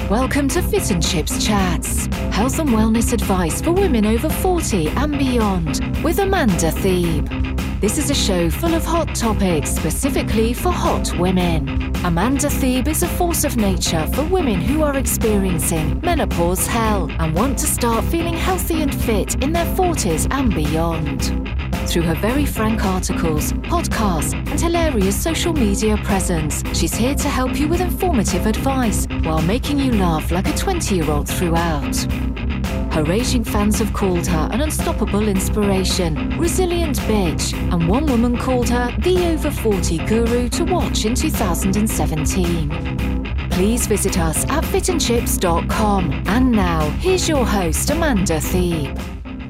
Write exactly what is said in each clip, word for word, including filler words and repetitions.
Welcome to Fit and Chips Chats, health and wellness advice for women over forty and beyond with Amanda Thebe. This is a show full of hot topics specifically for hot women. Amanda Thebe is a force of nature for women who are experiencing menopause hell and want to start feeling healthy and fit in their forties and beyond. Through her very frank articles, podcasts, and hilarious social media presence, she's here to help you with informative advice while making you laugh like a twenty-year-old throughout. Her raging fans have called her an unstoppable inspiration, resilient bitch, and one woman called her the over forty guru to watch in two thousand seventeen. Please visit us at fit and chips dot com. And now, here's your host, Amanda Thebe.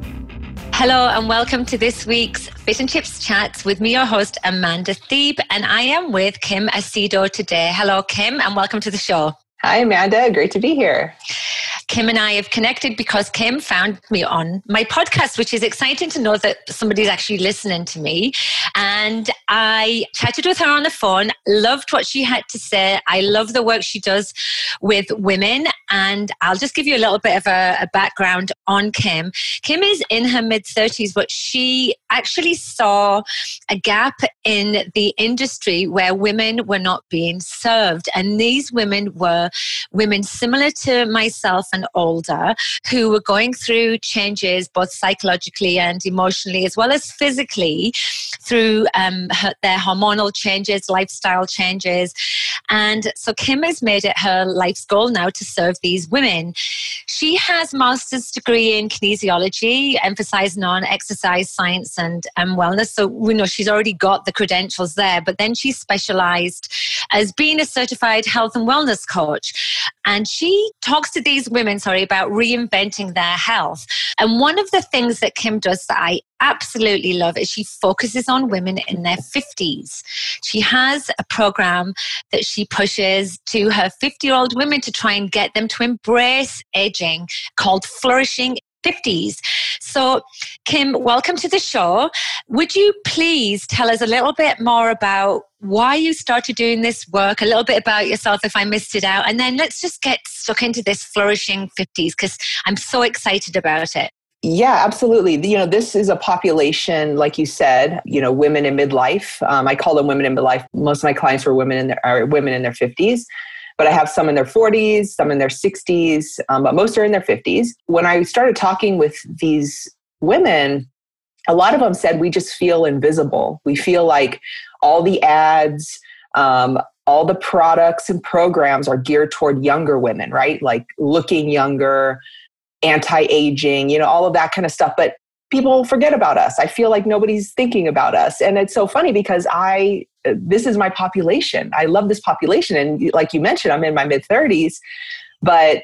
Hello and welcome to this week's Fit and Chips Chats with me, your host, Amanda Thebe, and I am with Kim Acedo today. Hello, Kim, and welcome to the show. Hi, Amanda. Great to be here. Kim and I have connected because Kim found me on my podcast, which is exciting to know that somebody's actually listening to me. And I chatted with her on the phone, loved what she had to say. I love the work she does with women. And I'll just give you a little bit of a, a background on Kim. Kim is in her mid-thirties, but she actually saw a gap in the industry where women were not being served. And these women were women similar to myself and older who were going through changes both psychologically and emotionally as well as physically through um, her, their hormonal changes, lifestyle changes. And so Kim has made it her life's goal now to serve these women. She has master's degree in kinesiology, emphasizing on exercise science and um, wellness. So we know she's already got the credentials there, but then she specialized as being a certified health and wellness coach. And she talks to these women, sorry, about reinventing their health. And one of the things that Kim does that I absolutely love is she focuses on women in their fifties. She has a program that she pushes to her fifty-year-old women to try and get them to embrace aging called Flourishing fifties. So, Kim, welcome to the show. Would you please tell us a little bit more about why you started doing this work, a little bit about yourself if I missed it out, and then let's just get stuck into this Flourishing fifties because I'm so excited about it. Yeah, absolutely. You know, this is a population, like you said, you know, women in midlife. Um, I call them women in midlife. Most of my clients were women in their, are women in their fifties. But I have some in their forties, some in their sixties, um, but most are in their fifties. When I started talking with these women, a lot of them said, we just feel invisible. We feel like all the ads, um, all the products and programs are geared toward younger women, right? Like looking younger, anti-aging, you know, all of that kind of stuff. But people forget about us. I feel like nobody's thinking about us. And it's so funny because I, this is my population. I love this population. And like you mentioned, I'm in my mid-thirties, but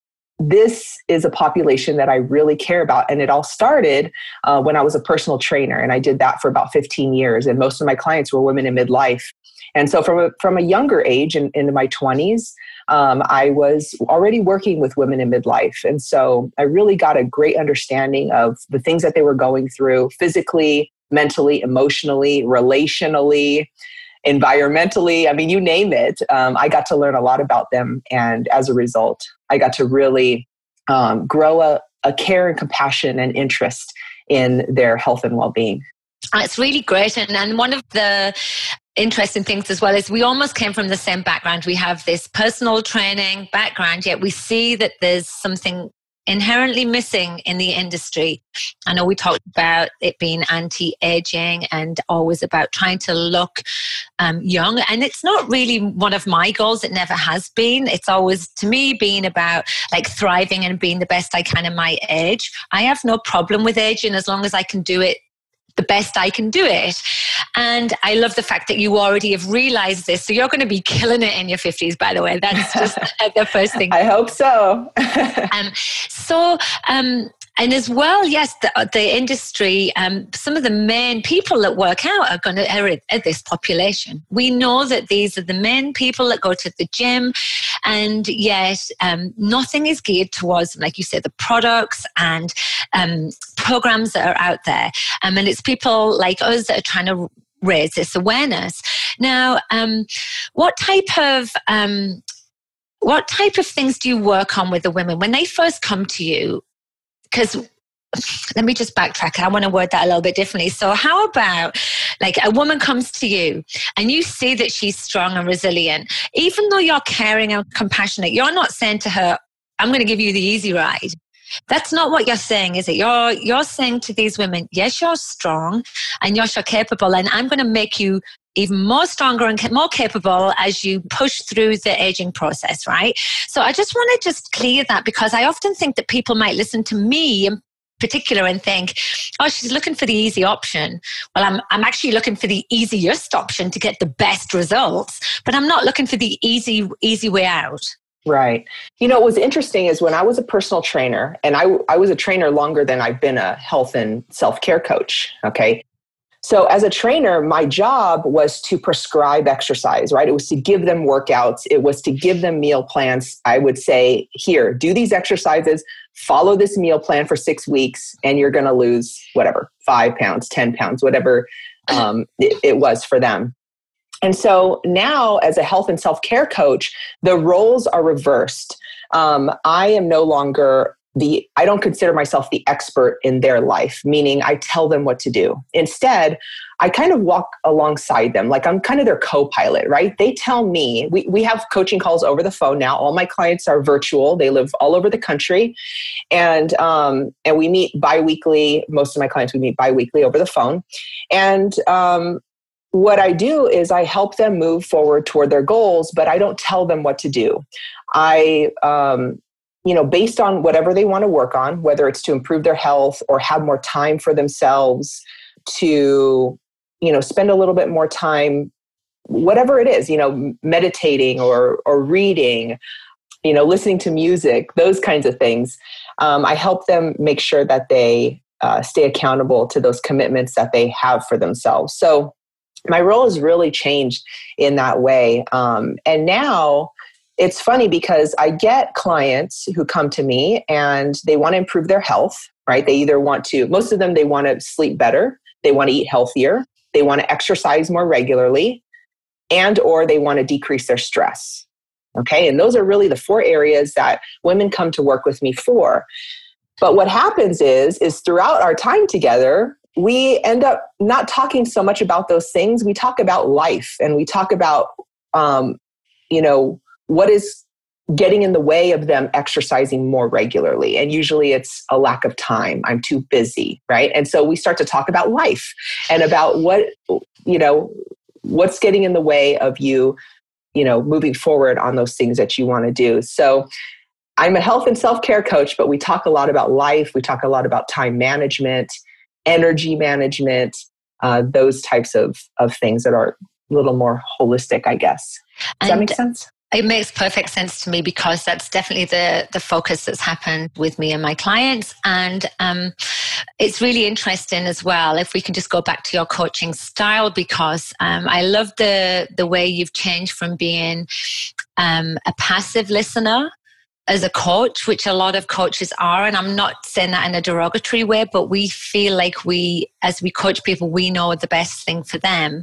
this is a population that I really care about. And it all started uh, when I was a personal trainer. And I did that for about fifteen years. And most of my clients were women in midlife. And so from a, from a younger age, in, into my twenties, um, I was already working with women in midlife. And so I really got a great understanding of the things that they were going through physically, mentally, emotionally, relationally, environmentally. I mean, you name it. Um, I got to learn a lot about them. And as a result, I got to really um, grow a, a care and compassion and interest in their health and well-being. It's really great. And, and one of the interesting things as well is we almost came from the same background. We have this personal training background, yet we see that there's something inherently missing in the industry. I know we talked about it being anti-aging and always about trying to look um, young. And it's not really one of my goals. It never has been. It's always, to me, being about like thriving and being the best I can in my age. I have no problem with aging as long as I can do it the best I can do it. And I love the fact that you already have realized this. So you're going to be killing it in your fifties, by the way. That's just the first thing. I hope so. um, so, um, and as well, yes, the, the industry, um, some of the main people that work out are going to inherit this population. We know that these are the main people that go to the gym, and yet um, nothing is geared towards, like you said, the products and um, programs that are out there. Um, and it's people like us that are trying to raise this awareness. Now, um, what type of... Um, what type of things do you work on with the women when they first come to you? Because let me just backtrack. I want to word that a little bit differently. So how about like a woman comes to you and you see that she's strong and resilient, even though you're caring and compassionate, you're not saying to her, I'm going to give you the easy ride. That's not what you're saying, is it? You're, you're saying to these women, yes, you're strong and yes, you're capable, and I'm going to make you even more stronger and more capable as you push through the aging process, right? So I just want to just clear that, because I often think that people might listen to me in particular and think, oh, she's looking for the easy option. Well, I'm I'm actually looking for the easiest option to get the best results, but I'm not looking for the easy easy way out. Right. You know, what was interesting is when I was a personal trainer, and I, I was a trainer longer than I've been a health and self-care coach, okay? So as a trainer, my job was to prescribe exercise, right? It was to give them workouts. It was to give them meal plans. I would say, here, do these exercises, follow this meal plan for six weeks, and you're going to lose whatever, five pounds, ten pounds, whatever um, it, it was for them. And so now as a health and self-care coach, the roles are reversed. Um, I am no longer The, I don't consider myself the expert in their life, meaning I tell them what to do. Instead, I kind of walk alongside them. Like I'm kind of their co-pilot, right? They tell me, we, we have coaching calls over the phone now. All my clients are virtual. They live all over the country. And, um, and we meet bi-weekly. Most of my clients, we meet bi-weekly over the phone. And um, what I do is I help them move forward toward their goals, but I don't tell them what to do. I... Um, you know, based on whatever they want to work on, whether it's to improve their health or have more time for themselves, to, you know, spend a little bit more time, whatever it is, you know, meditating or or reading, you know, listening to music, those kinds of things. Um, I help them make sure that they uh, stay accountable to those commitments that they have for themselves. So my role has really changed in that way. Um, and now, it's funny because I get clients who come to me and they want to improve their health, right? They either want to, most of them, they want to sleep better. They want to eat healthier. They want to exercise more regularly, and or they want to decrease their stress. Okay. And those are really the four areas that women come to work with me for. But what happens is, is throughout our time together, we end up not talking so much about those things. We talk about life, and we talk about, um, you know, what is getting in the way of them exercising more regularly. And usually it's a lack of time. I'm too busy, right? And so we start to talk about life and about what, you know, what's getting in the way of you, you know, moving forward on those things that you want to do. So I'm a health and self-care coach, but we talk a lot about life. We talk a lot about time management, energy management, uh, those types of, of things that are a little more holistic, I guess. Does and that make sense? It makes perfect sense to me, because that's definitely the, the focus that's happened with me and my clients. And um, it's really interesting as well, if we can just go back to your coaching style, because um, I love the, the way you've changed from being um, a passive listener as a coach, which a lot of coaches are. And I'm not saying that in a derogatory way, but we feel like we, as we coach people, we know the best thing for them.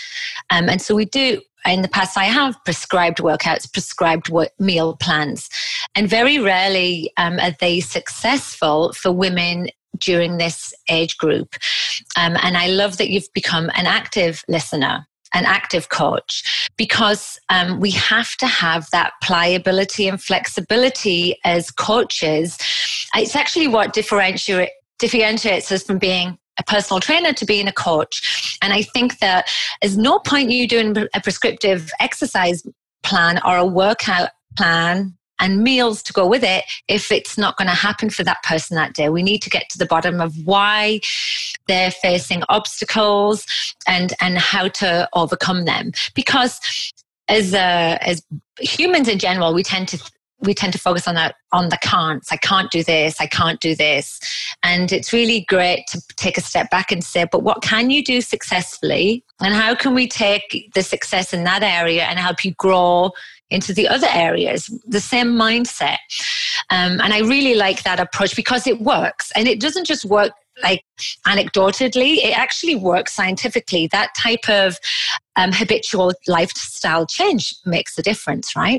Um, and so we do. In the past, I have prescribed workouts, prescribed work, meal plans, and very rarely um, are they successful for women during this age group. Um, and I love that you've become an active listener, an active coach, because um, we have to have that pliability and flexibility as coaches. It's actually what differentiate, differentiates us from being a personal trainer to being a coach. And I think that there's no point you doing a prescriptive exercise plan or a workout plan and meals to go with it if it's not going to happen for that person that day. We need to get to the bottom of why they're facing obstacles and, and how to overcome them. Because as uh, as humans in general, we tend to we tend to focus on that, on the can'ts. I can't do this. I can't do this. And it's really great to take a step back and say, but what can you do successfully? And how can we take the success in that area and help you grow into the other areas? The same mindset. Um, and I really like that approach, because it works. And it doesn't just work like anecdotally, it actually works scientifically. That type of um, habitual lifestyle change makes a difference, right?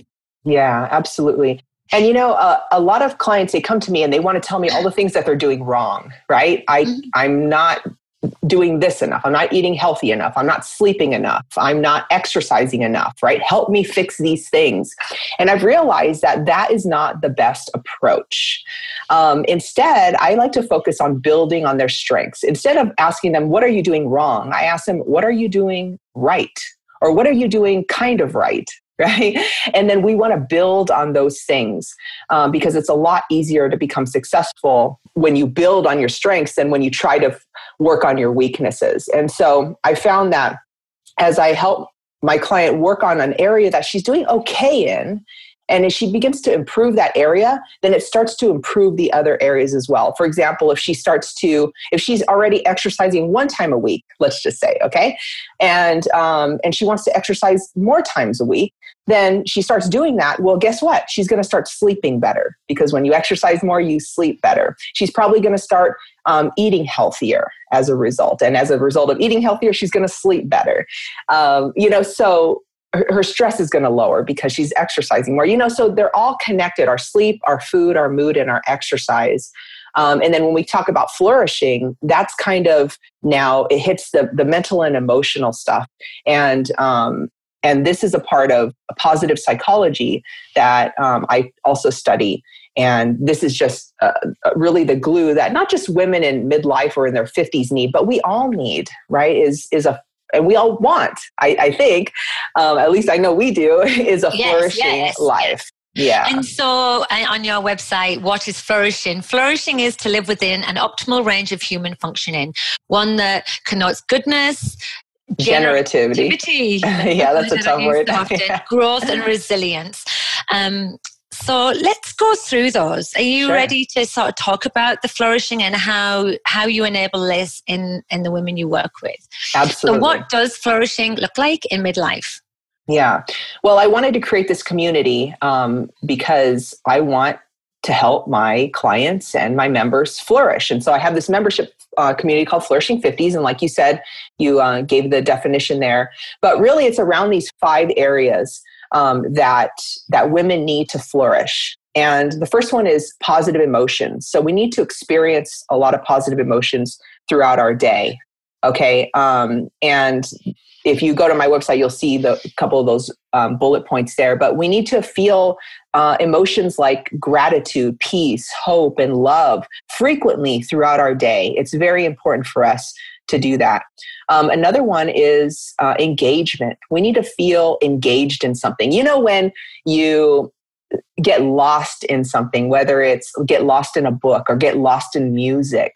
Yeah, absolutely. And, you know, uh, a lot of clients, they come to me and they want to tell me all the things that they're doing wrong, right? I, mm-hmm. I'm not doing this enough. I'm not eating healthy enough. I'm not sleeping enough. I'm not exercising enough, right? Help me fix these things. And I've realized that that is not the best approach. Um, instead, I like to focus on building on their strengths. Instead of asking them, what are you doing wrong? I ask them, what are you doing right? Or what are you doing kind of right? Right? And then we want to build on those things um, because it's a lot easier to become successful when you build on your strengths than when you try to f- work on your weaknesses. And so I found that as I help my client work on an area that she's doing okay in, and as she begins to improve that area, then it starts to improve the other areas as well. For example, if she starts to, if she's already exercising one time a week, let's just say, okay, and um, and she wants to exercise more times a week, then she starts doing that. Well, guess what? She's going to start sleeping better because when you exercise more, you sleep better. She's probably going to start um, eating healthier as a result. And as a result of eating healthier, she's going to sleep better. Um, you know, so her stress is going to lower because she's exercising more, you know, so they're all connected, our sleep, our food, our mood, and our exercise. Um, and then when we talk about flourishing, that's kind of now it hits the, the mental and emotional stuff. And, um, and this is a part of a positive psychology that um, I also study. And this is just uh, really the glue that not just women in midlife or in their fifties need, but we all need, right, is, is a and we all want, I, I think, um, at least I know we do, is a yes, flourishing yes, life. Yes. Yeah. And so uh, on your website, what is flourishing? Flourishing is to live within an optimal range of human functioning, one that connotes goodness, generativity. generativity yeah, that's a tough word. Often, yeah. Growth and resilience. Um, So let's go through those. Are you sure. ready to sort of talk about the flourishing and how, how you enable this in, in the women you work with? Absolutely. So what does flourishing look like in midlife? Yeah. Well, I wanted to create this community um, because I want to help my clients and my members flourish. And so I have this membership uh, community called Flourishing fifties. And like you said, you uh, gave the definition there. But really, it's around these five areas Um, that that women need to flourish. And the first one is positive emotions. So we need to experience a lot of positive emotions throughout our day. Okay. Um, and if you go to my website, you'll see the a couple of those um, bullet points there. But we need to feel uh, emotions like gratitude, peace, hope, and love frequently throughout our day. It's very important for us to do that. Um, another one is uh, engagement. We need to feel engaged in something. You know, when you get lost in something, whether it's get lost in a book or get lost in music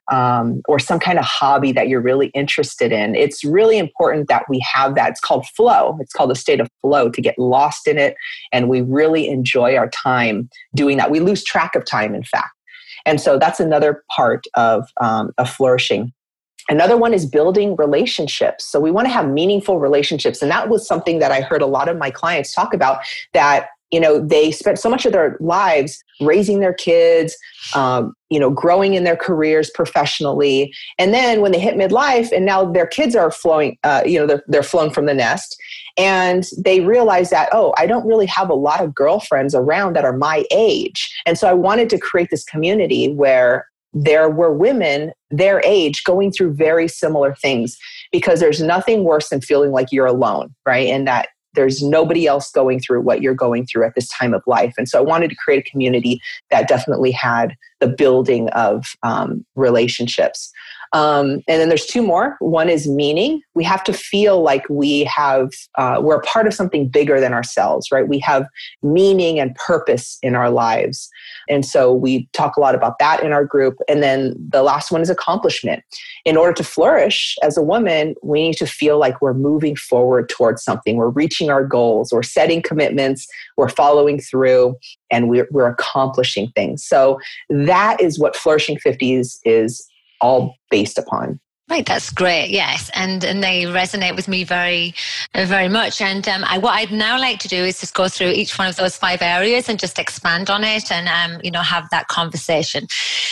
um, or some kind of hobby that you're really interested in, it's really important that we have that. It's called flow. It's called a state of flow, to get lost in it. And we really enjoy our time doing that. We lose track of time, in fact. And so that's another part of, um, of flourishing. Another one is building relationships. So we want to have meaningful relationships. And that was something that I heard a lot of my clients talk about, that, you know, they spent so much of their lives raising their kids, um, you know, growing in their careers professionally. And then when they hit midlife and now their kids are flowing, uh, you know, they're, they're flown from the nest, and they realize that, oh, I don't really have a lot of girlfriends around that are my age. And so I wanted to create this community where there were women their age going through very similar things, because there's nothing worse than feeling like you're alone, right? And that there's nobody else going through what you're going through at this time of life. And so I wanted to create a community that definitely had the building of um, relationships. Um, and then there's two more. One is meaning. We have to feel like we have, uh, we're a part of something bigger than ourselves, right? We have meaning and purpose in our lives. And so we talk a lot about that in our group. And then the last one is accomplishment. In order to flourish as a woman, we need to feel like we're moving forward towards something. We're reaching our goals, we're setting commitments, we're following through, and we're, we're accomplishing things. So that is what Flourishing fifties is all based upon. Right, that's great. Yes, and and they resonate with me very, very much. And um, I, what I'd now like to do is just go through each one of those five areas and just expand on it, and um, you know, have that conversation.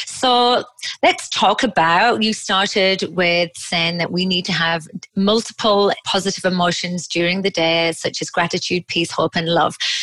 So let's talk about. You started with saying that we need to have multiple positive emotions during the day, such as gratitude, peace, hope, and love.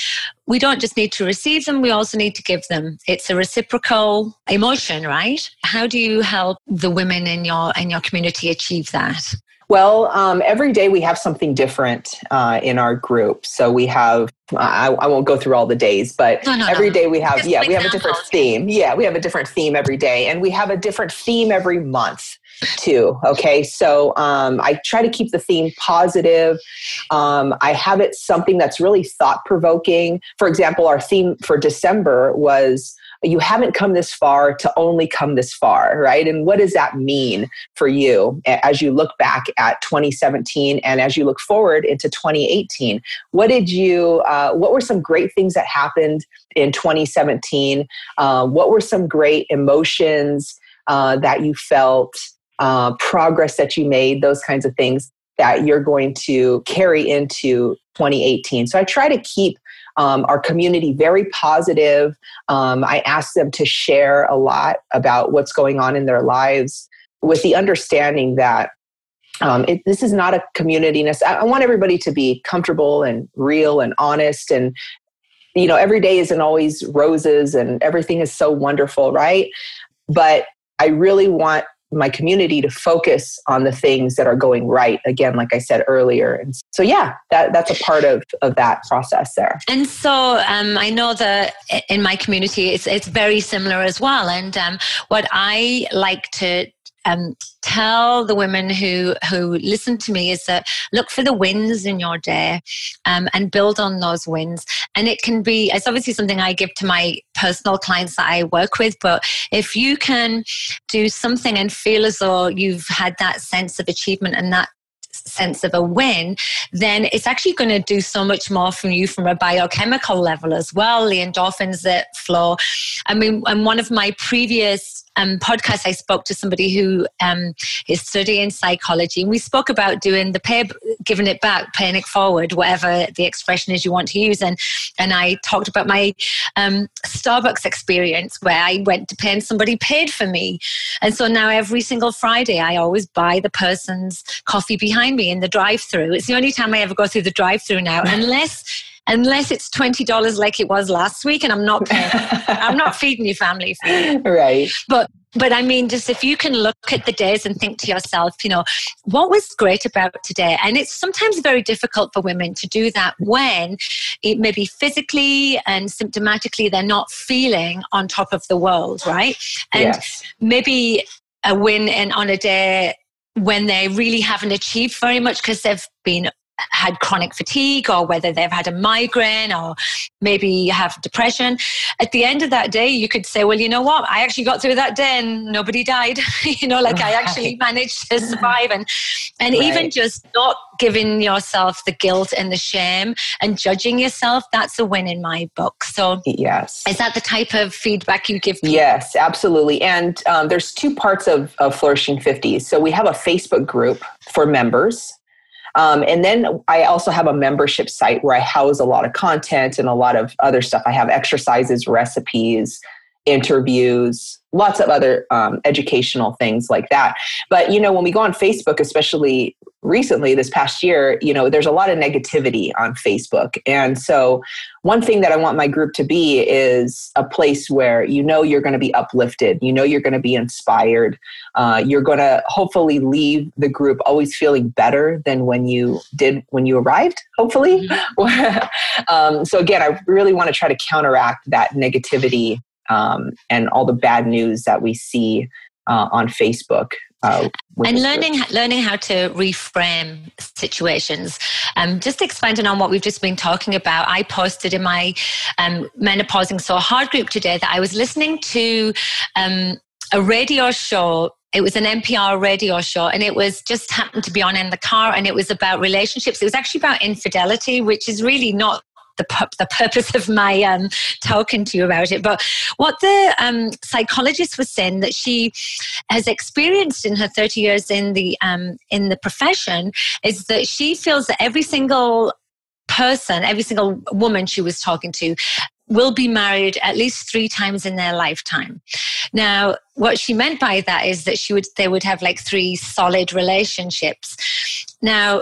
we don't just need to receive them, we also need to give them. It's a reciprocal emotion, right? How do you help the women in your in your community achieve that? Well, um, every day we have something different uh, in our group. So we have, I, I won't go through all the days, but no, no, every no. day we have, Just yeah, like we have a different examples. theme. Yeah, we have a different theme every day, and we have a different theme every month too. Okay. So um, I try to keep the theme positive. Um, I have it something that's really thought provoking. For example, our theme for December was, you haven't come this far to only come this far, right? And what does that mean for you as you look back at twenty seventeen and as you look forward into twenty eighteen? What did you, uh, what were some great things that happened in twenty seventeen? Uh, what were some great emotions uh, that you felt, uh, progress that you made, those kinds of things that you're going to carry into twenty eighteen? So I try to keep Um, our community very positive. Um, I ask them to share a lot about what's going on in their lives with the understanding that um, it, this is not a community. I, I want everybody to be comfortable and real and honest. And, you know, every day isn't always roses and everything is so wonderful, right? But I really want my community to focus on the things that are going right. Again, like I said earlier. And so, yeah, that, that's a part of, of that process there. And so um, I know that in my community, it's, it's very similar as well. And um, what I like to um, tell the women who, who listen to me is that look for the wins in your day um, and build on those wins. And it can be, it's obviously something I give to my personal clients that I work with, but if you can do something and feel as though you've had that sense of achievement and that sense of a win, then it's actually going to do so much more from you from a biochemical level as well, the endorphins that flow. I mean, and one of my previous um, podcasts, I spoke to somebody who um, is studying psychology, and we spoke about doing the pay, giving it back, paying it forward, whatever the expression is you want to use. And and I talked about my um, Starbucks experience where I went to pay and somebody paid for me. And so now every single Friday, I always buy the person's coffee behind me in the drive-thru. It's the only time I ever go through the drive-thru now, unless unless it's twenty dollars like it was last week, and I'm not paying, I'm not feeding your family food. Right. But But I mean, just if you can look at the days and think to yourself, you know, what was great about today? And it's sometimes very difficult for women to do that when it maybe physically and symptomatically they're not feeling on top of the world, right? And yes. maybe a win in, on a day when they really haven't achieved very much because they've been had chronic fatigue, or whether they've had a migraine, or maybe have depression. At the end of that day, you could say, well, you know what? I actually got through that day and nobody died. you know, like right. I actually managed to survive. And, and right. even just not giving yourself the guilt and the shame and judging yourself, that's a win in my book. So yes. Is that the type of feedback you give people? Yes, absolutely. And um, there's two parts of, of Flourishing fifties. So we have a Facebook group for members. Um, and then I also have a membership site where I house a lot of content and a lot of other stuff. I have exercises, recipes, interviews, lots of other um, educational things like that. But, you know, when we go on Facebook, especially recently this past year, you know, there's a lot of negativity on Facebook. And so one thing that I want my group to be is a place where, you know, you're going to be uplifted. You know, you're going to be inspired. Uh, you're going to hopefully leave the group always feeling better than when you did when you arrived, hopefully. Mm-hmm. um, so again, I really want to try to counteract that negativity um, and all the bad news that we see uh, on Facebook. Uh, and learning learning how to reframe situations. Um, just expanding on what we've just been talking about, I posted in my um, Menopausing So Hard group today that I was listening to um, a radio show. It was an N P R radio show, and it was just happened to be on in the car, and it was about relationships. It was actually about infidelity, which is really not the pu- the purpose of my um, talking to you about it. But what the um, psychologist was saying that she has experienced in her thirty years in the um, in the profession is that she feels that every single person, every single woman she was talking to will be married at least three times in their lifetime. Now, what she meant by that is that she would they would have like three solid relationships. Now,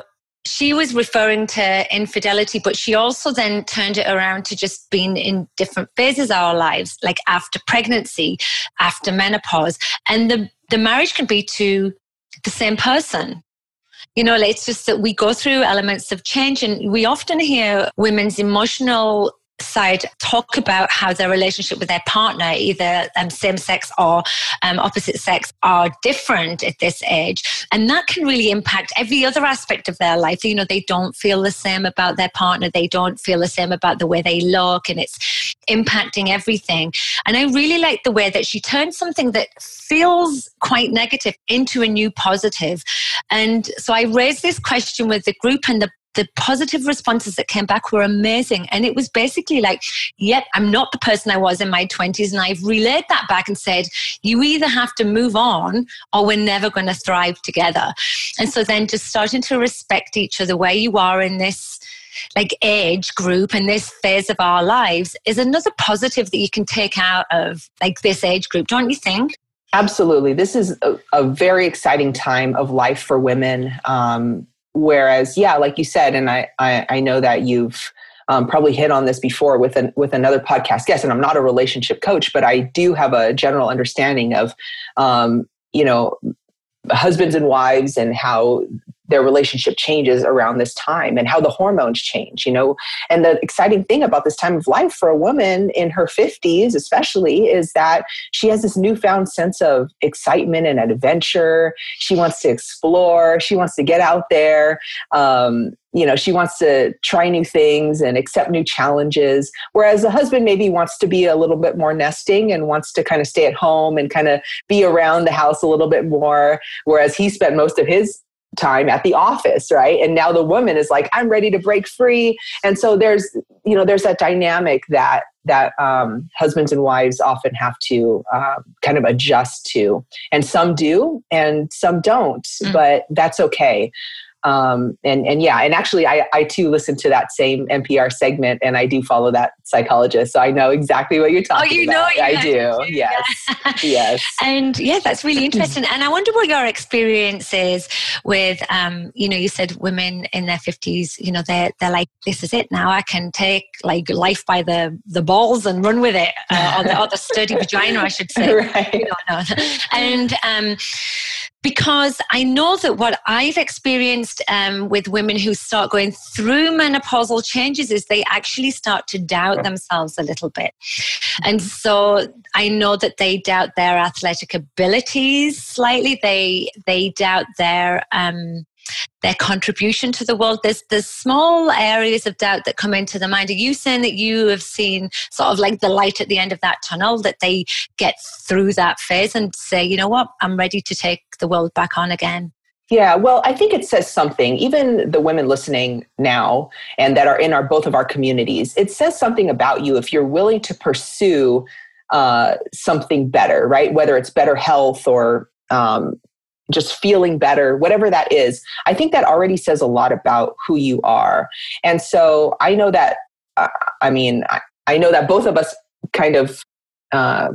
she was referring to infidelity, but she also then turned it around to just being in different phases of our lives, like after pregnancy, after menopause. And the, the marriage can be to the same person. You know, it's just that we go through elements of change, and we often hear women's emotional side talk about how their relationship with their partner, either um, same sex or um, opposite sex, are different at this age. And that can really impact every other aspect of their life. You know, they don't feel the same about their partner. They don't feel the same about the way they look, and it's impacting everything. And I really like the way that she turned something that feels quite negative into a new positive. And so I raised this question with the group, and the The positive responses that came back were amazing. And it was basically like, yep, I'm not the person I was in my twenties. And I've relayed that back and said, you either have to move on or we're never going to thrive together. And so then just starting to respect each other where you are in this like age group and this phase of our lives is another positive that you can take out of like this age group, don't you think? Absolutely. This is a, a very exciting time of life for women. Um, Whereas, yeah, like you said, and I, I, I know that you've um, probably hit on this before with an, with another podcast guest, and I'm not a relationship coach, but I do have a general understanding of, um, you know, husbands and wives and how their relationship changes around this time and how the hormones change, you know. And the exciting thing about this time of life for a woman in her fifties, especially, is that she has this newfound sense of excitement and adventure. She wants to explore. She wants to get out there. Um, you know, she wants to try new things and accept new challenges. Whereas the husband maybe wants to be a little bit more nesting and wants to kind of stay at home and kind of be around the house a little bit more. Whereas he spent most of his time at the office, right? And now the woman is like, I'm ready to break free. And so there's, you know, there's that dynamic that that um, husbands and wives often have to uh, kind of adjust to. And some do, and some don't, mm. but that's okay. Um, and, and yeah, and actually I, I too listen to that same N P R segment, and I do follow that psychologist. So I know exactly what you're talking about. Oh, you know, about. I do. do. Yes. Yes. And yeah, that's really interesting. And I wonder what your experience is with, um, you know, you said women in their fifties, you know, they're, they're like, this is it now. I can take like life by the, the balls and run with it, uh, or, the, or the sturdy vagina, I should say. Right. You know, no. And, um, because I know that what I've experienced um, with women who start going through menopausal changes is they actually start to doubt themselves a little bit. And so I know that they doubt their athletic abilities slightly. They they doubt their um, their contribution to the world. There's there's small areas of doubt that come into the mind. Are you saying that you have seen sort of like the light at the end of that tunnel, that they get through that phase and say, you know what, I'm ready to take the world back on again? Yeah, well, I think it says something. Even the women listening now and that are in our both of our communities, it says something about you if you're willing to pursue uh, something better, right? Whether it's better health or um, just feeling better, whatever that is. I think that already says a lot about who you are. And so I know that, uh, I mean, I, I know that both of us kind of uh,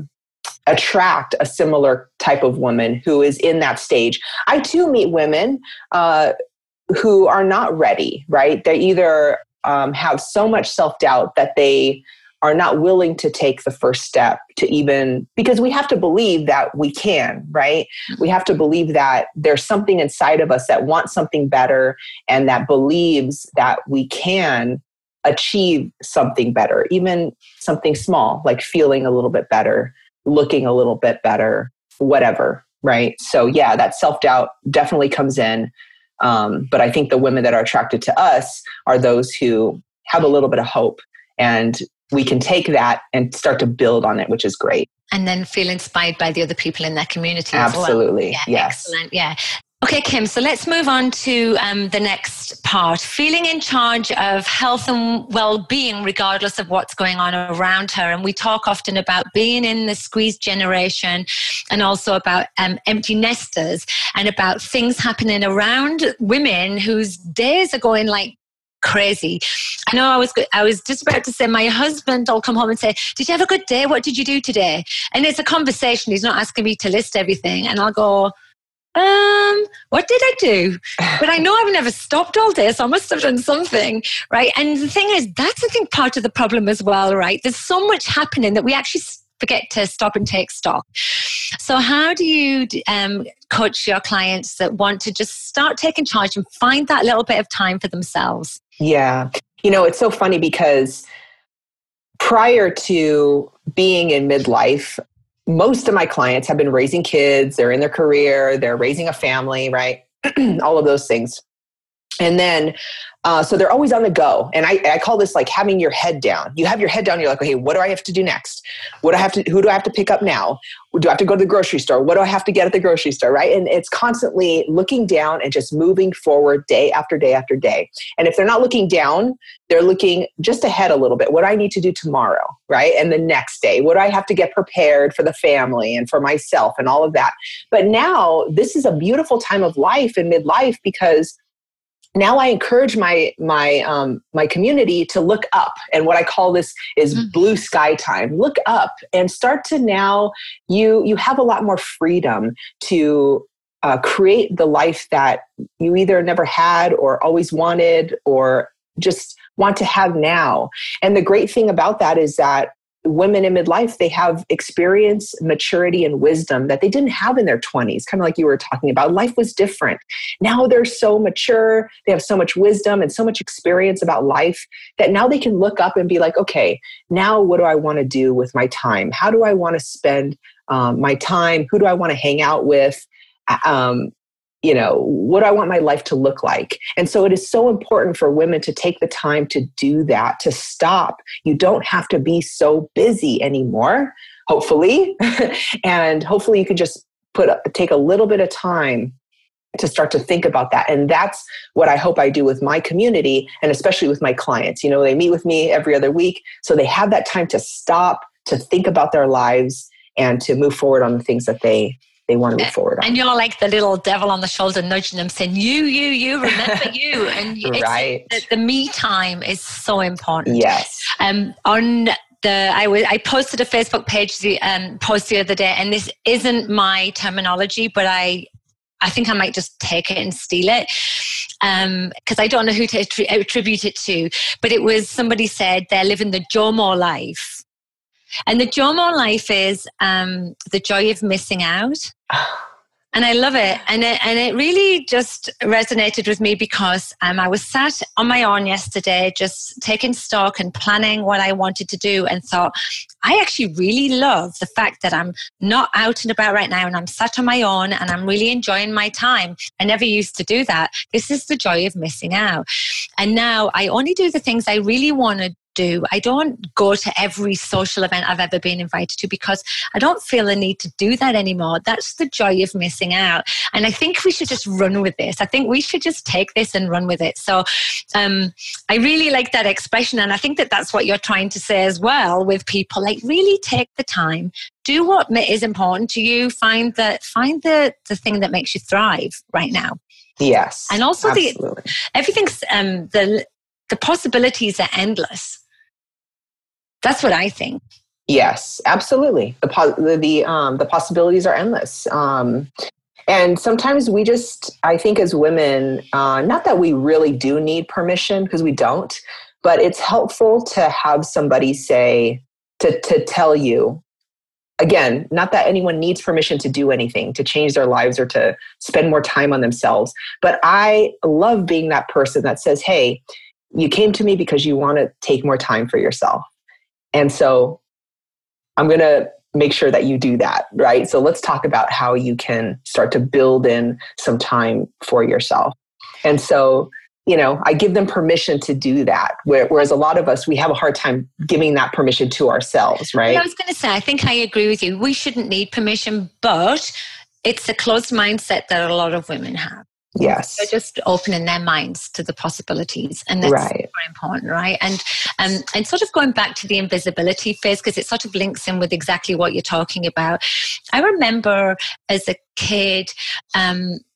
attract a similar type of woman who is in that stage. I too meet women uh, who are not ready, right? They either um, have so much self-doubt that they are not willing to take the first step to even, because we have to believe that we can, right? We have to believe that there's something inside of us that wants something better and that believes that we can achieve something better, even something small, like feeling a little bit better, looking a little bit better, whatever, right? So yeah, that self-doubt definitely comes in. Um, but I think the women that are attracted to us are those who have a little bit of hope, and we can take that and start to build on it, which is great. And then feel inspired by the other people in their community. Absolutely. As well. Yeah, yes. Excellent. Yeah. Okay, Kim, so let's move on to um, the next part. Feeling in charge of health and well-being regardless of what's going on around her. And we talk often about being in the squeezed generation, and also about um, empty nesters, and about things happening around women whose days are going like crazy. I know I was I was just about to say, my husband will come home and say, did you have a good day? What did you do today? And it's a conversation. He's not asking me to list everything. And I'll go, um, what did I do? But I know I've never stopped all day, so I must have done something, right? And the thing is, that's I think part of the problem as well, right? There's so much happening that we actually forget to stop and take stock. So how do you um, coach your clients that want to just start taking charge and find that little bit of time for themselves? Yeah. You know, it's so funny because prior to being in midlife, most of my clients have been raising kids, they're in their career, they're raising a family, right? All of those things. And then, uh, so they're always on the go. And I, I call this like having your head down. You have your head down. You're like, okay, what do I have to do next? What do I have to, who do I have to pick up now? Do I have to go to the grocery store? What do I have to get at the grocery store? Right. And it's constantly looking down and just moving forward day after day after day. And if they're not looking down, they're looking just ahead a little bit. What do I need to do tomorrow? Right. And the next day, what do I have to get prepared for the family and for myself and all of that? But now this is a beautiful time of life in midlife because now I encourage my my um, my community to look up, and what I call this is mm. blue sky time. Look up and start to now you you have a lot more freedom to uh, create the life that you either never had or always wanted or just want to have now. And the great thing about that is that women in midlife, they have experience, maturity, and wisdom that they didn't have in their twenties, kind of like you were talking about. Life was different. Now they're so mature, they have so much wisdom and so much experience about life that now they can look up and be like, okay, now what do I want to do with my time? How do I want to spend um, my time? Who do I want to hang out with? Um, you know, what do I want my life to look like? And so it is so important for women to take the time to do that, to stop. You don't have to be so busy anymore, hopefully. And hopefully you can just put take a little bit of time to start to think about that. And that's what I hope I do with my community and especially with my clients. You know, they meet with me every other week. So they have that time to stop, to think about their lives and to move forward on the things that they they want to move forward on. And you're like the little devil on the shoulder nudging them saying, you, you, you, remember you. And it's, right. the, the me time is so important. Yes. Um, on the, I, w- I posted a Facebook page, the um, post the other day, and this isn't my terminology, but I, I think I might just take it and steal it. Um, because I don't know who to attri- attribute it to, but it was somebody said they're living the JOMO life. And the JOMO life is um, the joy of missing out. And I love it. And it, and it really just resonated with me because um, I was sat on my own yesterday, just taking stock and planning what I wanted to do and thought, I actually really love the fact that I'm not out and about right now and I'm sat on my own and I'm really enjoying my time. I never used to do that. This is the joy of missing out. And now I only do the things I really want to do. I don't go to every social event I've ever been invited to because I don't feel a need to do that anymore. That's the joy of missing out. And I think we should just run with this. I think we should just take this and run with it. So um, I really like that expression. And I think that that's what you're trying to say as well with people. Like really take the time, do what is important to you, find the, find the, the thing that makes you thrive right now. Yes. And also absolutely. the everything's, um, the, the possibilities are endless. That's what I think. Yes, absolutely. The po- the the, um, the possibilities are endless. Um, and sometimes we just, I think as women, uh, not that we really do need permission because we don't, but it's helpful to have somebody say, to to tell you, again, not that anyone needs permission to do anything, to change their lives or to spend more time on themselves. But I love being that person that says, hey, you came to me because you want to take more time for yourself. And so I'm going to make sure that you do that, right? So let's talk about how you can start to build in some time for yourself. And so, you know, I give them permission to do that. Whereas a lot of us, we have a hard time giving that permission to ourselves, right? Well, I was going to say, I think I agree with you. We shouldn't need permission, but it's a closed mindset that a lot of women have. Yes. They're just opening their minds to the possibilities. And that's right. very important, right? And um, and sort of going back to the invisibility phase, because it sort of links in with exactly what you're talking about. I remember as a kid, um,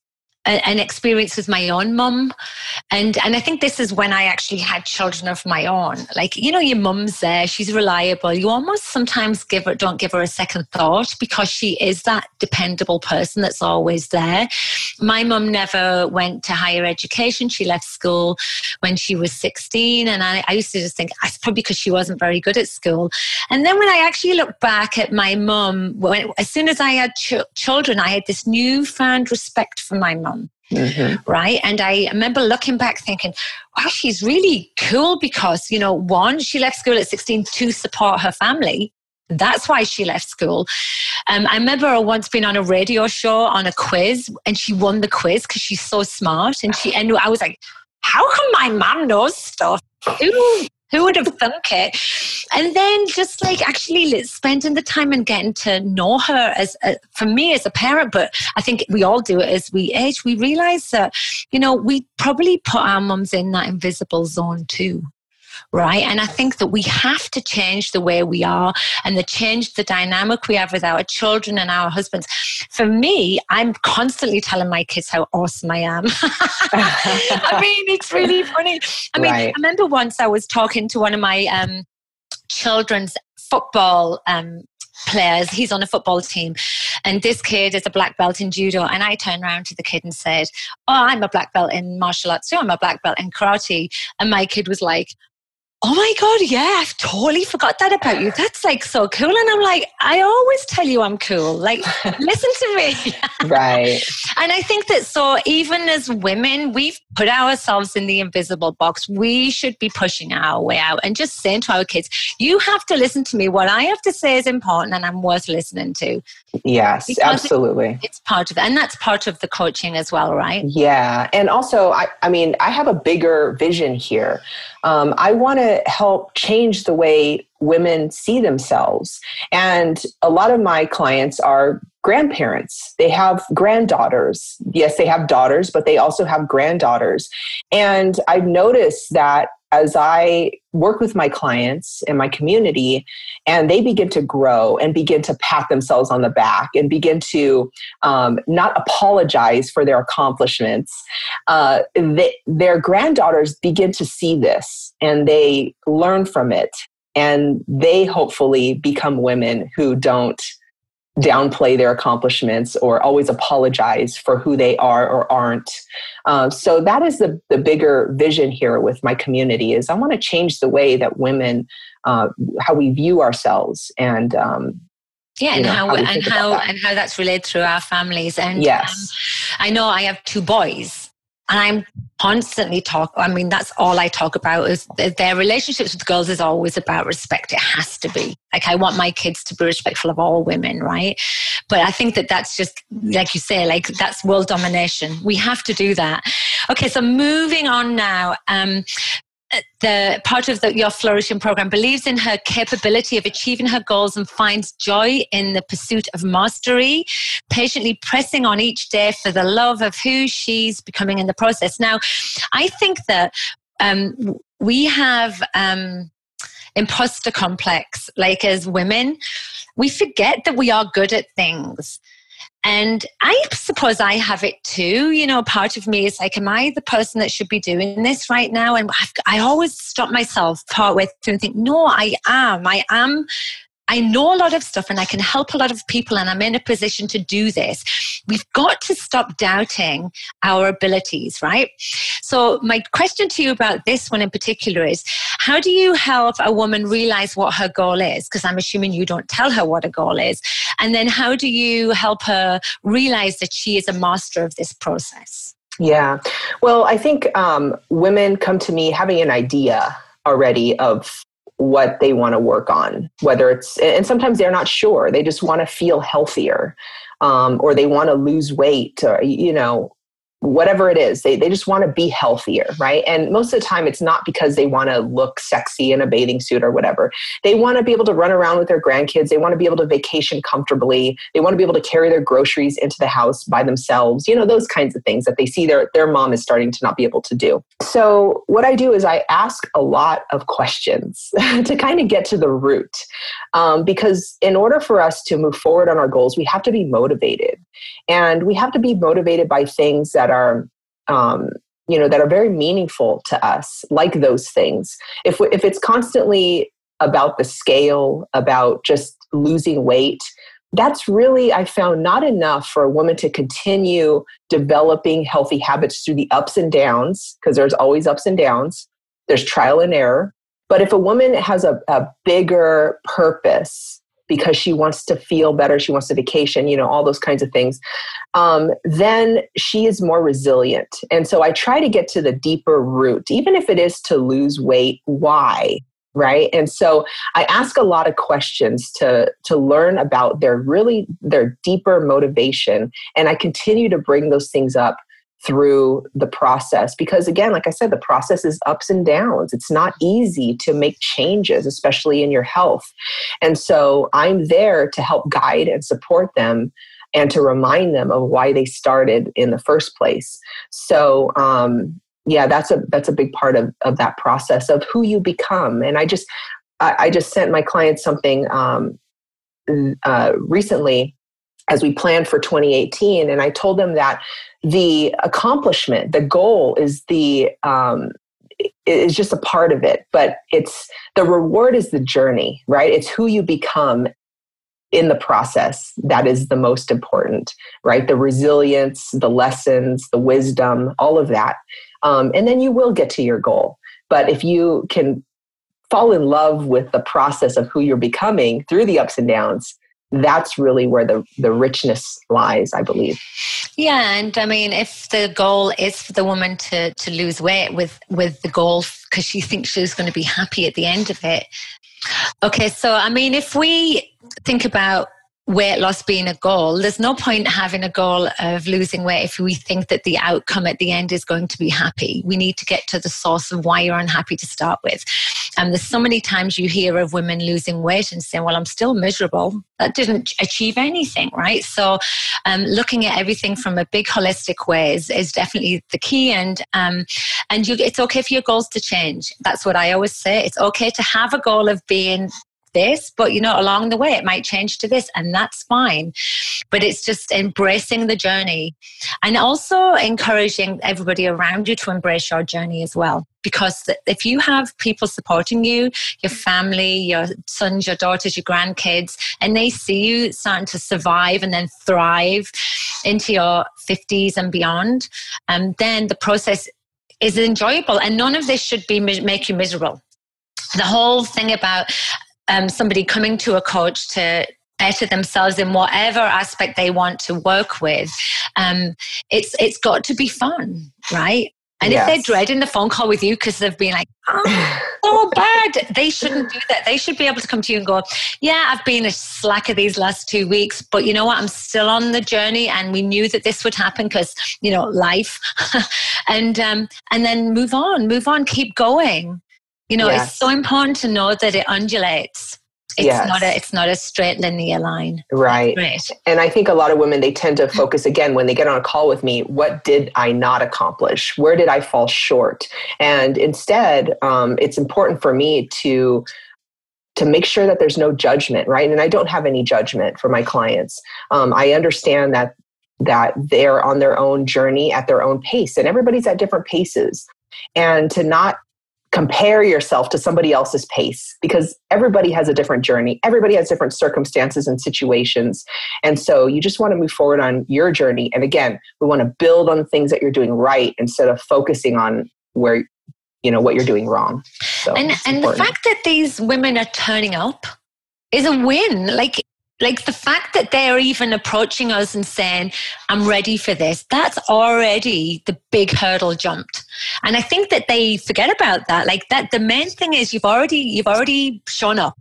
an experience with my own mum. And and I think this is when I actually had children of my own. Like, you know, your mum's there, she's reliable. You almost sometimes give her, don't give her a second thought because she is that dependable person that's always there. My mum never went to higher education. She left school when she was sixteen. And I, I used to just think, it's probably because she wasn't very good at school. And then when I actually look back at my mum, when, as soon as I had ch- children, I had this newfound respect for my mum. Mm-hmm. Right. And I remember looking back thinking, wow, she's really cool because, you know, one, she left school at sixteen to support her family. That's why she left school. Um, I remember her once being on a radio show on a quiz and she won the quiz because she's so smart. And she, and I was like, how come my mom knows stuff? Who, who would have thunk it? And then just like actually spending the time and getting to know her as, a, for me as a parent, but I think we all do it as we age, we realize that, you know, we probably put our mums in that invisible zone too. Right. And I think that we have to change the way we are and the change the dynamic we have with our children and our husbands. For me, I'm constantly telling my kids how awesome I am. I mean, it's really funny. I mean, right. I remember once I was talking to one of my um, children's football um, players. He's on a football team. And this kid is a black belt in judo. And I turned around to the kid and said, oh, I'm a black belt in martial arts too. I'm a black belt in karate. And my kid was like, oh my God, yeah, I've totally forgot that about you. That's like so cool. And I'm like, I always tell you I'm cool. Like, listen to me. Right. And I think that so even as women, we've put ourselves in the invisible box. We should be pushing our way out and just saying to our kids, you have to listen to me. What I have to say is important and I'm worth listening to. Yes, because absolutely. It, it's part of it. And that's part of the coaching as well, right? Yeah. And also, I, I mean, I have a bigger vision here. Um, I want to help change the way women see themselves. And a lot of my clients are grandparents. They have granddaughters. Yes, they have daughters, but they also have granddaughters. And I've noticed that as I work with my clients in my community and they begin to grow and begin to pat themselves on the back and begin to um, not apologize for their accomplishments, uh, they, their granddaughters begin to see this and they learn from it. And they hopefully become women who don't downplay their accomplishments or always apologize for who they are or aren't. Uh, so that is the, the bigger vision here with my community is I want to change the way that women, uh, how we view ourselves and, um, yeah, and know, how, how and how that. and how that's related through our families. And yes, um, I know I have two boys. And I'm constantly talk. I mean, that's all I talk about is their relationships with girls is always about respect. It has to be. Like, I want my kids to be respectful of all women, right? But I think that that's just, like you say, like that's world domination. We have to do that. Okay, so moving on now. Um, the part of the, your Flourishing program believes in her capability of achieving her goals and finds joy in the pursuit of mastery, patiently pressing on each day for the love of who she's becoming in the process. Now, I think that um, we have um, imposter complex, like as women, we forget that we are good at things. And I suppose I have it too. You know, part of me is like, am I the person that should be doing this right now? And I've, I always stop myself partway through and think, no, I am. I am. I know a lot of stuff and I can help a lot of people and I'm in a position to do this. We've got to stop doubting our abilities, right? So my question to you about this one in particular is, how do you help a woman realize what her goal is? Because I'm assuming you don't tell her what a goal is. And then how do you help her realize that she is a master of this process? Yeah. Well, I think um, women come to me having an idea already of what they want to work on, whether it's, and sometimes they're not sure. They just want to feel healthier, um, or they want to lose weight, or, you know, whatever it is, they, they just want to be healthier, right? And most of the time it's not because they want to look sexy in a bathing suit or whatever. They want to be able to run around with their grandkids. They want to be able to vacation comfortably. They want to be able to carry their groceries into the house by themselves. You know, those kinds of things that they see their, their mom is starting to not be able to do. So what I do is I ask a lot of questions to kind of get to the root. Um, because in order for us to move forward on our goals, we have to be motivated. And we have to be motivated by things that are, um, you know, that are very meaningful to us, like those things. If we, if it's constantly about the scale, about just losing weight, that's really, I found, not enough for a woman to continue developing healthy habits through the ups and downs, because there's always ups and downs. There's trial and error. But if a woman has a, a bigger purpose because she wants to feel better, she wants to vacation, you know, all those kinds of things, um, then she is more resilient. And so I try to get to the deeper root, even if it is to lose weight. Why? Right. And so I ask a lot of questions to, to learn about their really, their deeper motivation. And I continue to bring those things up through the process. Because again, like I said, the process is ups and downs. It's not easy to make changes, especially in your health. And so I'm there to help guide and support them and to remind them of why they started in the first place. So, um, yeah, that's a that's a big part of, of that process of who you become. And I just I, I just sent my clients something um, uh, recently as we planned for twenty eighteen, and I told them that the accomplishment, the goal, is the um, is just a part of it, but it's the reward is the journey, right? It's who you become in the process that is the most important, right? The resilience, the lessons, the wisdom, all of that. Um, and then you will get to your goal. But if you can fall in love with the process of who you're becoming through the ups and downs, that's really where the, the richness lies, I believe. Yeah. And I mean, if the goal is for the woman to, to lose weight with, with the goal because she thinks she's going to be happy at the end of it. Okay. So, I mean, if we think about weight loss being a goal, there's no point having a goal of losing weight if we think that the outcome at the end is going to be happy. We need to get to the source of why you're unhappy to start with. And there's so many times you hear of women losing weight and saying, well, I'm still miserable. That didn't achieve anything, right? So um, looking at everything from a big holistic way is, is definitely the key. And um, and you, it's okay for your goals to change. That's what I always say. It's okay to have a goal of being this, but you know, along the way it might change to this, and that's fine. But it's just embracing the journey and also encouraging everybody around you to embrace your journey as well. Because if you have people supporting you, your family, your sons, your daughters, your grandkids, and they see you starting to survive and then thrive into your fifties and beyond, um, then the process is enjoyable, and none of this should be make you miserable. The whole thing about Um, somebody coming to a coach to better themselves in whatever aspect they want to work with, um, it's it's got to be fun, right? And yes. If they're dreading the phone call with you because they've been like, oh, so bad, they shouldn't do that. They should be able to come to you and go, yeah, I've been a slacker these last two weeks, but you know what? I'm still on the journey, and we knew that this would happen because, you know, life. and um, and then move on, move on, keep going. You know, yes. It's so important to know that it undulates. It's yes. not a it's not a straight linear line. Right. And I think a lot of women, they tend to focus again when they get on a call with me, what did I not accomplish? Where did I fall short? And instead, um, it's important for me to to make sure that there's no judgment, right? And I don't have any judgment for my clients. Um, I understand that that they're on their own journey at their own pace, and everybody's at different paces. And to not compare yourself to somebody else's pace, because everybody has a different journey. Everybody has different circumstances and situations. And so you just want to move forward on your journey. And again, we want to build on the things that you're doing right instead of focusing on where, you know, what you're doing wrong. So and and the fact that these women are turning up is a win. Like, Like the fact that they're even approaching us and saying, I'm ready for this, that's already the big hurdle jumped. And I think that they forget about that. Like that, the main thing is you've already, you've already shown up.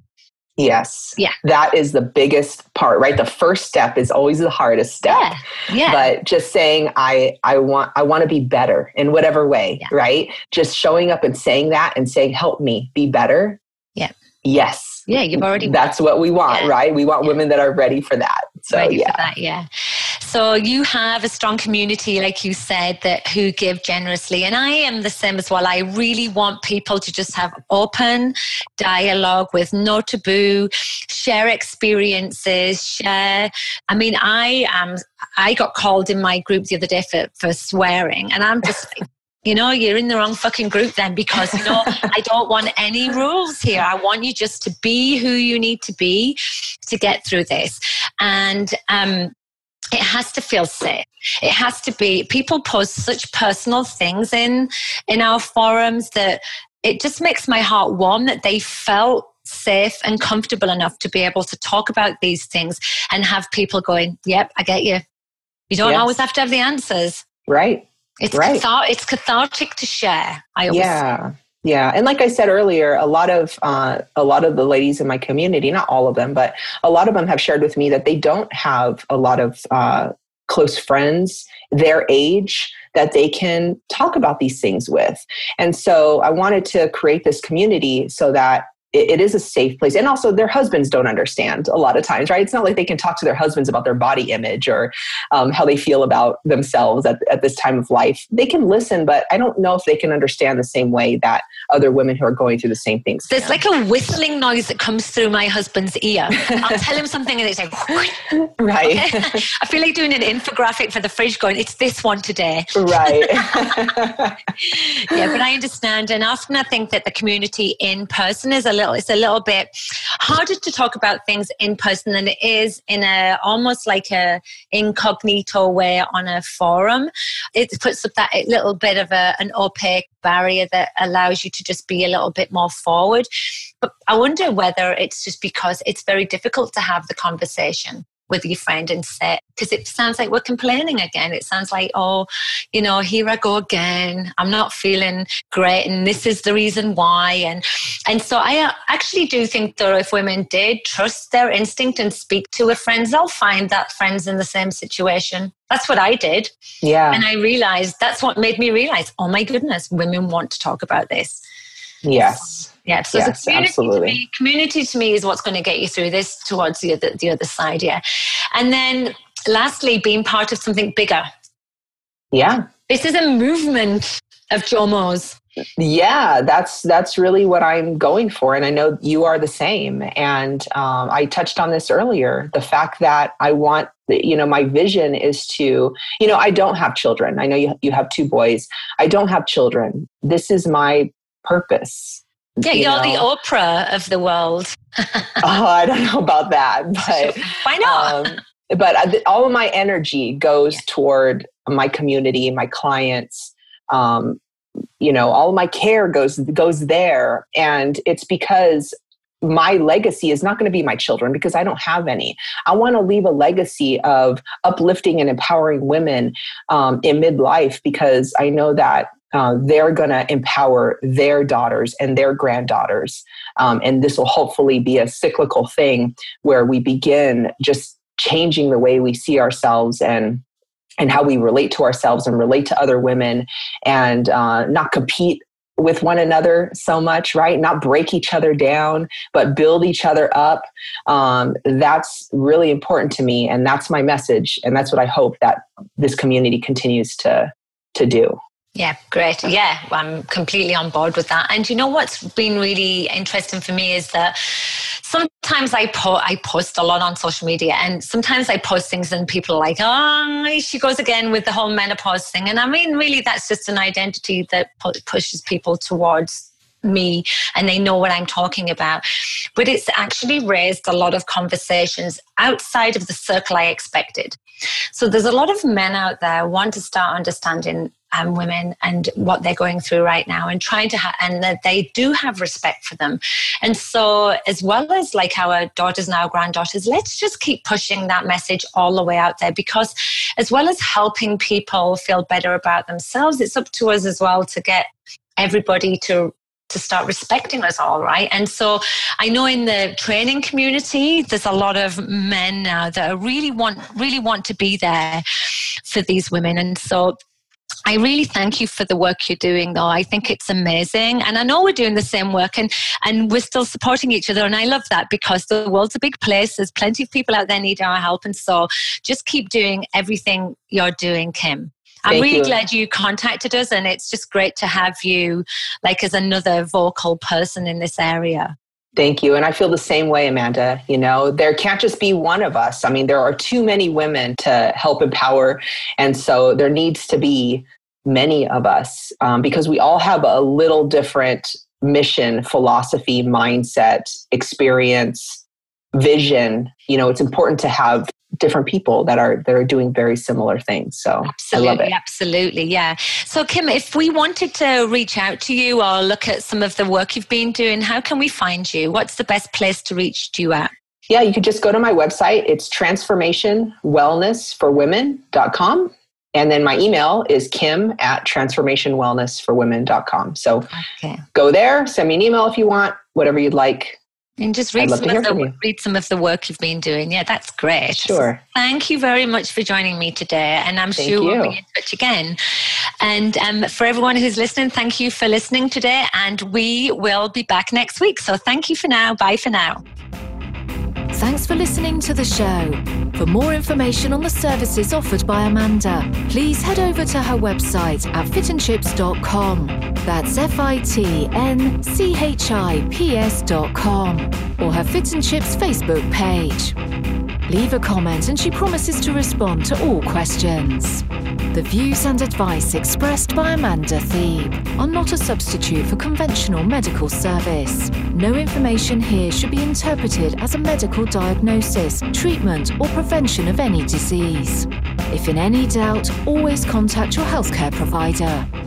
Yes. Yeah. That is the biggest part, right? The first step is always the hardest step. Yeah. Yeah. But just saying, I, I want, I want to be better in whatever way, yeah. right? Just showing up and saying that and saying, help me be better. Yeah. Yes. Yeah, you've already. That's what we want, yeah. right? We want yeah. women that are ready for that. So ready yeah, for that, yeah. so you have a strong community, like you said, that who give generously. And I am the same as well. I really want people to just have open dialogue with no taboo, share experiences, share. I mean, I am, I got called in my group the other day for, for swearing, and I'm just like, you know, you're in the wrong fucking group then, because, you know, I don't want any rules here. I want you just to be who you need to be to get through this. And um, it has to feel safe. It has to be, people post such personal things in, in our forums that it just makes my heart warm that they felt safe and comfortable enough to be able to talk about these things and have people going, yep, I get you. You don't yes. always have to have the answers. Right. It's right. cathar- it's cathartic to share. I always yeah, yeah, and like I said earlier, a lot of uh, a lot of the ladies in my community, not all of them, but a lot of them have shared with me that they don't have a lot of uh, close friends their age that they can talk about these things with, and so I wanted to create this community so that it is a safe place. And also their husbands don't understand a lot of times, right? It's not like they can talk to their husbands about their body image or um, how they feel about themselves at, at this time of life. They can listen, but I don't know if they can understand the same way that other women who are going through the same things There's can. like a whistling noise that comes through my husband's ear. I'll tell him something and it's like, right. Okay? I feel like doing an infographic for the fridge going, it's this one today. Right. Yeah, but I understand. And often I think that the community in person is a little, it's a little bit harder to talk about things in person than it is in a almost like a incognito way on a forum. It puts up that little bit of a, an opaque barrier that allows you to just be a little bit more forward. But I wonder whether it's just because it's very difficult to have the conversation with your friend and say, because it sounds like we're complaining again. It sounds like, oh, you know, here I go again. I'm not feeling great, and this is the reason why. And and so I actually do think that if women did trust their instinct and speak to a friend, they'll find that friends in the same situation. That's what I did. Yeah. And I realized, that's what made me realize, oh my goodness, women want to talk about this. Yes. Yeah, so yes, the community absolutely. To me, community to me is what's going to get you through this towards the other, the other side, yeah. And then lastly, being part of something bigger. Yeah. This is a movement of JOMOs. Yeah, that's that's really what I'm going for. And I know you are the same. And um, I touched on this earlier, the fact that I want, you know, my vision is to, you know, I don't have children. I know you, you have two boys. I don't have children. This is my purpose. Yeah, you you're know? the Oprah of the world. Oh, I don't know about that, but why not? Um, but all of my energy goes yeah. toward my community, my clients. Um, you know, all of my care goes goes there, and it's because my legacy is not going to be my children, because I don't have any. I want to leave a legacy of uplifting and empowering women um, in midlife, because I know that Uh, they're going to empower their daughters and their granddaughters. Um, and this will hopefully be a cyclical thing where we begin just changing the way we see ourselves and and how we relate to ourselves and relate to other women, and uh, not compete with one another so much, right? Not break each other down, but build each other up. Um, that's really important to me. And that's my message. And that's what I hope that this community continues to to do. Yeah, great. Yeah, I'm completely on board with that. And you know what's been really interesting for me is that sometimes I, po- I post a lot on social media, and sometimes I post things and people are like, oh, she goes again with the whole menopause thing. And I mean, really, that's just an identity that pu- pushes people towards me, and they know what I'm talking about. But it's actually raised a lot of conversations outside of the circle I expected. So there's a lot of men out there who want to start understanding um, women and what they're going through right now, and trying to ha- and that they do have respect for them. And so, as well as like our daughters and our granddaughters, let's just keep pushing that message all the way out there, because as well as helping people feel better about themselves, it's up to us as well to get everybody to to start respecting us all, right? And so I know in the training community, there's a lot of men now that really want really want to be there for these women. And so I really thank you for the work you're doing, though. I think it's amazing. And I know we're doing the same work and, and we're still supporting each other. And I love that because the world's a big place. There's plenty of people out there needing our help. And so just keep doing everything you're doing, Kim. I'm Thank really you. glad you contacted us. And it's just great to have you like as another vocal person in this area. Thank you. And I feel the same way, Amanda. You know, there can't just be one of us. I mean, there are too many women to help empower. And so there needs to be many of us um, because we all have a little different mission, philosophy, mindset, experience, vision. You know, it's important to have different people that are that are doing very similar things. So absolutely, I love it. Absolutely, yeah. So Kim, if we wanted to reach out to you or look at some of the work you've been doing, how can we find you? What's the best place to reach you at? Yeah, you could just go to my website. It's transformation wellness for women dot com. And then my email is kim at transformation wellness for women dot com. So okay. Go there, send me an email if you want, whatever you'd like. And just read some, of the, read some of the work you've been doing. Yeah, that's great. Sure. Thank you very much for joining me today. And I'm thank sure you. we'll be in touch again. And um, for everyone who's listening, thank you for listening today. And we will be back next week. So thank you for now. Bye for now. Thanks for listening to the show. For more information on the services offered by Amanda, please head over to her website at fit and chips dot com. That's F I T N C H I P S dot com, or her Fit and Chips Facebook page. Leave a comment and she promises to respond to all questions. The views and advice expressed by Amanda Thebe are not a substitute for conventional medical service. No information here should be interpreted as a medical diagnosis, treatment, or prevention of any disease. If in any doubt, always contact your healthcare provider.